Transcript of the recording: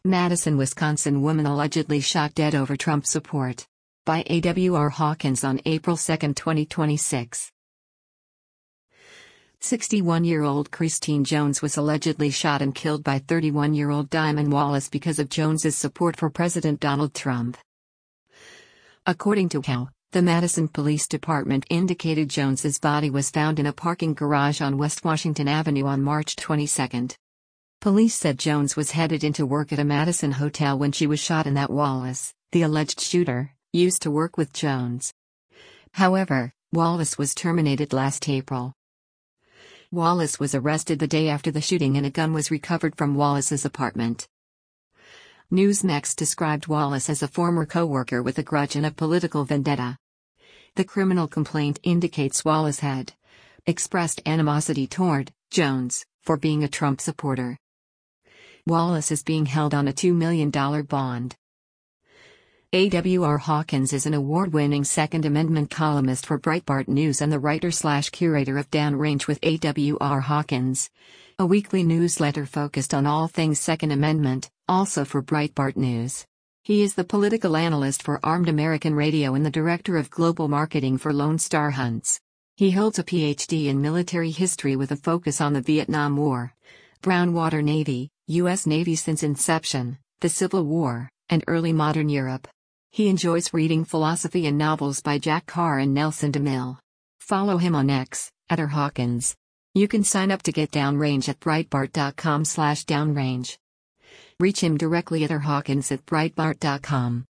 Madison, Wisconsin woman allegedly shot dead over Trump support. By A.W.R. Hawkins on April 2, 2026. 61-year-old Christine Jones was allegedly shot and killed by 31-year-old Diamond Wallace because of Jones's support for President Donald Trump. According to KOW, the Madison Police Department indicated Jones's body was found in a parking garage on West Washington Avenue on March 22. Police said Jones was headed into work at a Madison hotel when she was shot and that Wallace, the alleged shooter, used to work with Jones. However, Wallace was terminated last April. Wallace was arrested the day after the shooting and a gun was recovered from Wallace's apartment. Newsmax described Wallace as a former co-worker with a grudge and a political vendetta. The criminal complaint indicates Wallace had expressed animosity toward Jones for being a Trump supporter. Wallace is being held on a $2 million bond. A.W.R. Hawkins is an award-winning Second Amendment columnist for Breitbart News and the writer/curator of Downrange with A.W.R. Hawkins, a weekly newsletter focused on all things Second Amendment, also for Breitbart News. He is the political analyst for Armed American Radio and the director of global marketing for Lone Star Hunts. He holds a Ph.D. in military history with a focus on the Vietnam War, Brown Water Navy, U.S. Navy since inception, the Civil War, and early modern Europe. He enjoys reading philosophy and novels by Jack Carr and Nelson DeMille. Follow him on X, @Hawkins. You can sign up to get Downrange at Breitbart.com/downrange. Reach him directly at Hawkins@Breitbart.com.